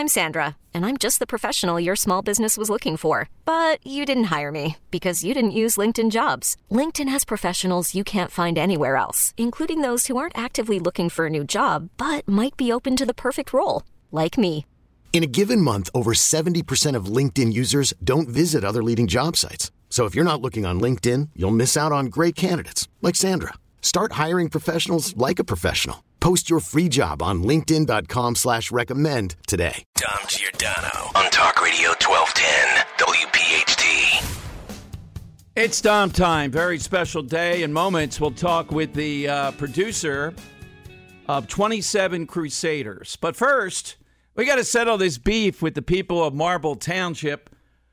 I'm Sandra, and I'm just the professional your small business was looking for. But you didn't hire me because you didn't use LinkedIn Jobs. LinkedIn has professionals you can't find anywhere else, including those who aren't actively looking for a new job, but might be open to the perfect role, like me. In a given month, over 70% of LinkedIn users don't visit other leading job sites. So if you're not looking on LinkedIn, you'll miss out on great candidates like Sandra. Start hiring professionals like a professional. Post your free job on linkedin.com/recommend today. Dom Giordano on Talk Radio 1210 WPHT. It's Dom time. Very special day. In moments, we'll talk with the producer of 27 Crusaders. But first, we got to settle this beef with the people of Marble Township.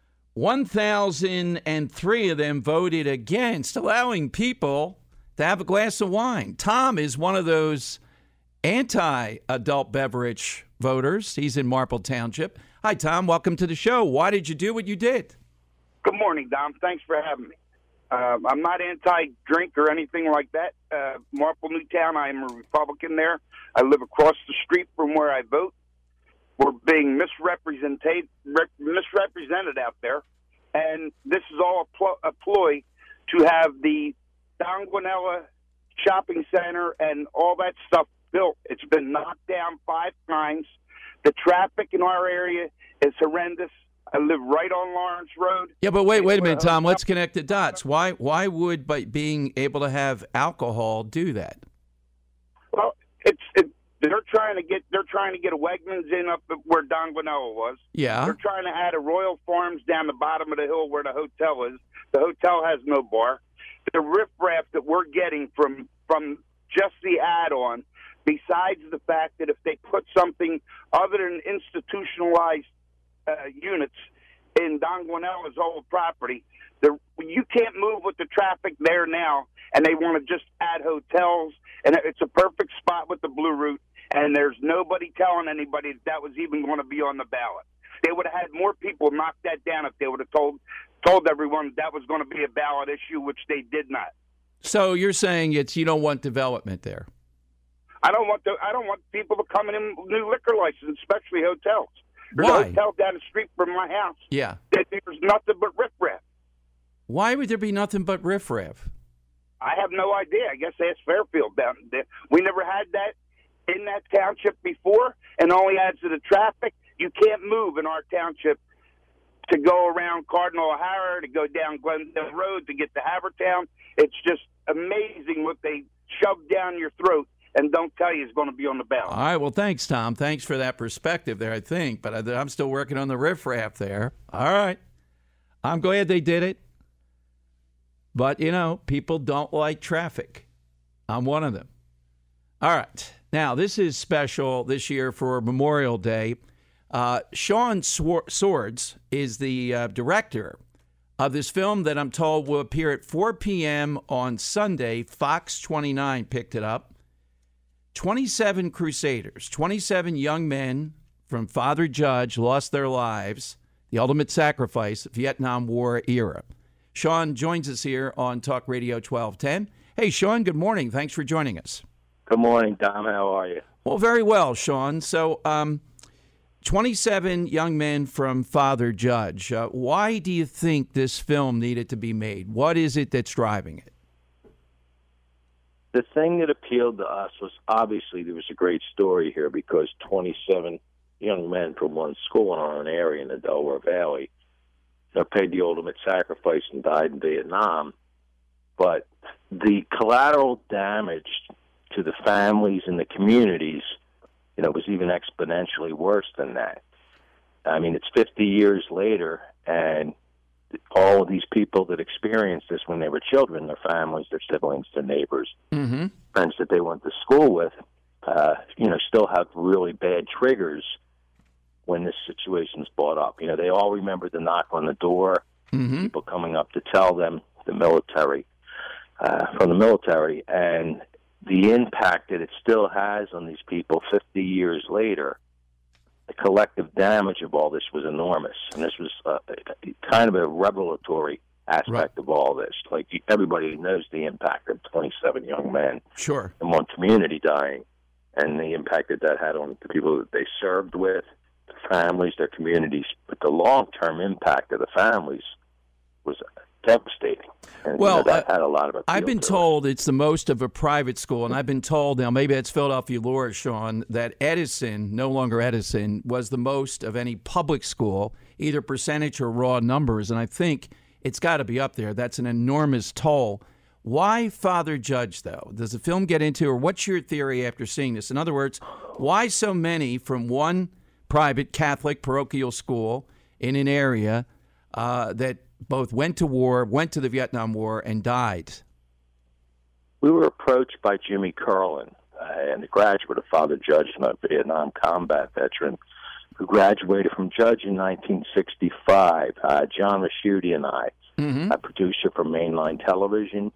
1,003 of them voted against allowing people to have a glass of wine. Tom is one of those anti-adult beverage voters. He's in Marple Township. Hi, Tom. Welcome to the show. Why did you do what you did? Good morning, Dom. Thanks for having me. I'm not anti-drink or anything like that. Marple Newtown, I am a Republican there. I live across the street from where I vote. We're being misrepresented out there, and this is all a ploy to have the Don Guanella shopping center and all that stuff built. It's been knocked down 5 times. The traffic in our area is horrendous. I live right on Lawrence Road. Yeah, but wait a minute, Tom. Let's connect the dots. Why would by being able to have alcohol do that? Well, they're trying to get a Wegmans in up where Don Guanella was. Yeah. They're trying to add a Royal Farms down the bottom of the hill where the hotel is. The hotel has no bar. The riffraff that we're getting from just the add-on, besides the fact that if they put something other than institutionalized units in Don Guanella's old property, you can't move with the traffic there now, and they want to just add hotels, and it's a perfect spot with the Blue Route, and there's nobody telling anybody that was even going to be on the ballot. They would have had more people knock that down if they would have told everyone that was going to be a ballot issue, which they did not. So you're saying you don't want development there? I don't want people to come in new liquor license, especially hotels. There's Why? a hotel down the street from my house. Yeah. There's nothing but riffraff. Why would there be nothing but riffraff? I have no idea. I guess ask Fairfield down there. We never had that in that township before, and only adds to the traffic. You can't move in our township to go around Cardinal O'Hara, to go down Glendale Road, to get to Havertown. It's just amazing what they shove down your throat and don't tell you is going to be on the ballot. All right, well, thanks, Tom. Thanks for that perspective there, I think. But I'm still working on the riffraff there. All right. I'm glad they did it. But, people don't like traffic. I'm one of them. All right. Now, this is special this year for Memorial Day. Sean Swords is the director of this film that I'm told will appear at 4 p.m. on Sunday. Fox 29 picked it up. 27 Crusaders, 27 young men from Father Judge lost their lives, the ultimate sacrifice of Vietnam War era. Sean joins us here on Talk Radio 1210. Hey, Sean, good morning. Thanks for joining us. Good morning, Dom. How are you? Well, very well, Sean. So 27 young men from Father Judge. Why do you think this film needed to be made? What is it that's driving it? The thing that appealed to us was obviously there was a great story here because 27 young men from one school in our area in the Delaware Valley paid the ultimate sacrifice and died in Vietnam. But the collateral damage to the families and the communities, was even exponentially worse than that. I mean, it's 50 years later, and all of these people that experienced this when they were children, their families, their siblings, their neighbors, friends that they went to school with, still have really bad triggers when this situation's brought up. They all remember the knock on the door, people coming up to tell them, from the military, and the impact that it still has on these people 50 years later. The collective damage of all this was enormous, and this was kind of a revelatory aspect of all this. Like, everybody knows the impact of 27 young men in one community dying, and the impact that had on the people that they served with, the families, their communities, but the long-term impact of the families was devastating. And well, that had a lot of appeal. I've been told it's the most of a private school, and I've been told, now maybe it's Philadelphia lore, Sean, that Edison, no longer Edison, was the most of any public school, either percentage or raw numbers, and I think it's got to be up there. That's an enormous toll. Why Father Judge, though? Does the film get into, or what's your theory after seeing this? In other words, why so many from one private Catholic parochial school in an area that both went to war, went to the Vietnam War, and died? We were approached by Jimmy Curlin, and a graduate of Father Judge, and a Vietnam combat veteran, who graduated from Judge in 1965. John Raschuti and I, a producer for mainline television,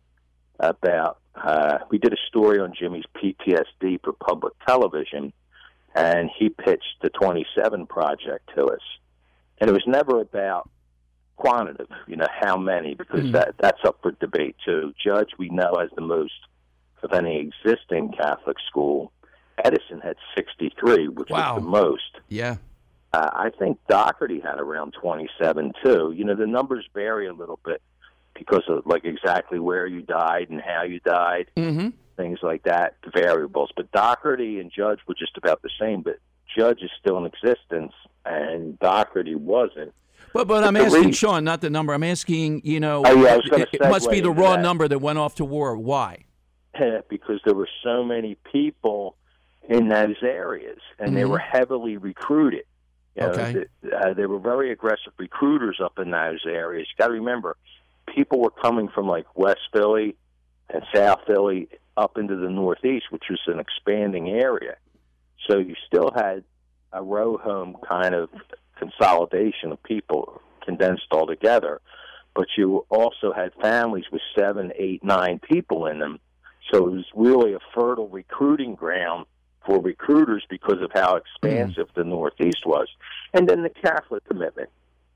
we did a story on Jimmy's PTSD for public television, and he pitched the 27 Project to us. And it was never about quantitative, how many, because that's up for debate too. Judge, we know, has the most of any existing Catholic school. Edison had 63, which was the most. Yeah. I think Doherty had around 27 too. The numbers vary a little bit because of exactly where you died and how you died, things like that, the variables. But Doherty and Judge were just about the same, but Judge is still in existence and Doherty wasn't. But I'm asking, Sean, not the number. I'm asking, it must be the raw number that went off to war. Why? Because there were so many people in those areas, and they were heavily recruited. They were very aggressive recruiters up in those areas. You got to remember, people were coming from West Philly and South Philly up into the Northeast, which was an expanding area. So you still had a row home kind of consolidation of people condensed all together, but you also had families with 7, 8, 9 people in them. So it was really a fertile recruiting ground for recruiters because of how expansive the Northeast was. And then the Catholic commitment.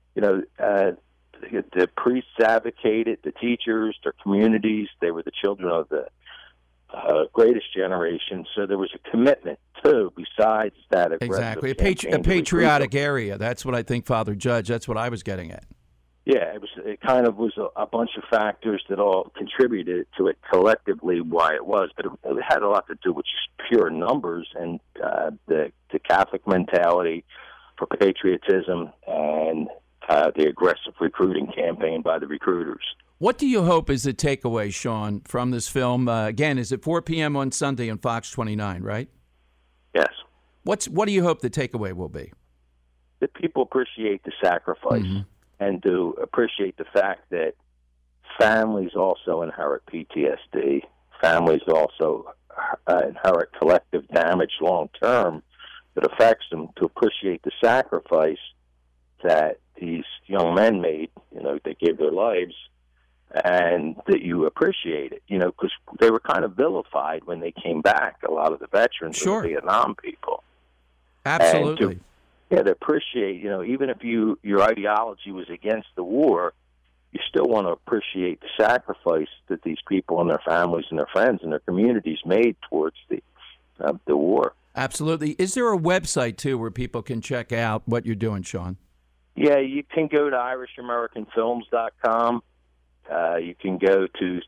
The priests advocated, the teachers, their communities, they were the children of the greatest generation. So there was a commitment, too, besides that aggressive Exactly. A patriotic area. That's what I think, Father Judge. That's what I was getting at. Yeah, it kind of was a bunch of factors that all contributed to it collectively why it was, but it had a lot to do with just pure numbers and the Catholic mentality for patriotism and the aggressive recruiting campaign by the recruiters. What do you hope is the takeaway, Sean, from this film? Again, is it 4 p.m. on Sunday on Fox 29, right? Yes. What do you hope the takeaway will be? That people appreciate the sacrifice and to appreciate the fact that families also inherit PTSD. Families also inherit collective damage long term that affects them, to appreciate the sacrifice that these young men made. They gave their lives, and that you appreciate it, because they were kind of vilified when they came back, a lot of the veterans of the Vietnam people. Absolutely. To appreciate, even if your ideology was against the war, you still want to appreciate the sacrifice that these people and their families and their friends and their communities made towards the war. Absolutely. Is there a website, too, where people can check out what you're doing, Sean? Yeah, you can go to IrishAmericanFilms.com. You can go to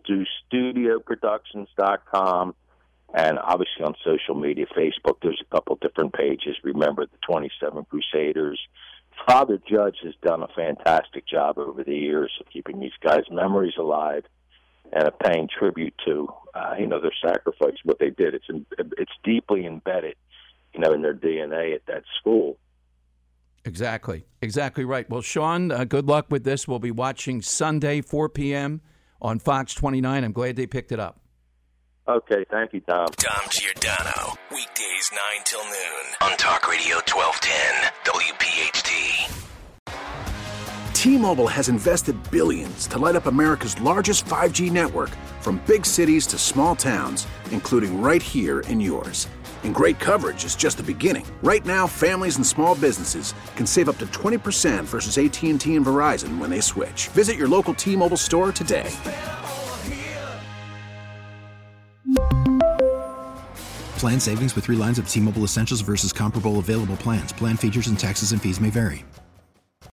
This'llDoStudioProductions.com. And obviously on social media, Facebook, there's a couple different pages. Remember the 27 Crusaders. Father Judge has done a fantastic job over the years of keeping these guys' memories alive and of paying tribute to, their sacrifice, what they did. It's deeply embedded, in their DNA at that school. Exactly right. Well, Sean, good luck with this. We'll be watching Sunday, 4 p.m. on Fox 29. I'm glad they picked it up. Okay, thank you, Tom. Tom Giordano, weekdays 9 till noon on Talk Radio 1210 WPHT. T-Mobile has invested billions to light up America's largest 5G network, from big cities to small towns, including right here in yours. And great coverage is just the beginning. Right now, families and small businesses can save up to 20% versus AT&T and Verizon when they switch. Visit your local T-Mobile store today. Plan savings with 3 lines of T-Mobile Essentials versus comparable available plans. Plan features and taxes and fees may vary.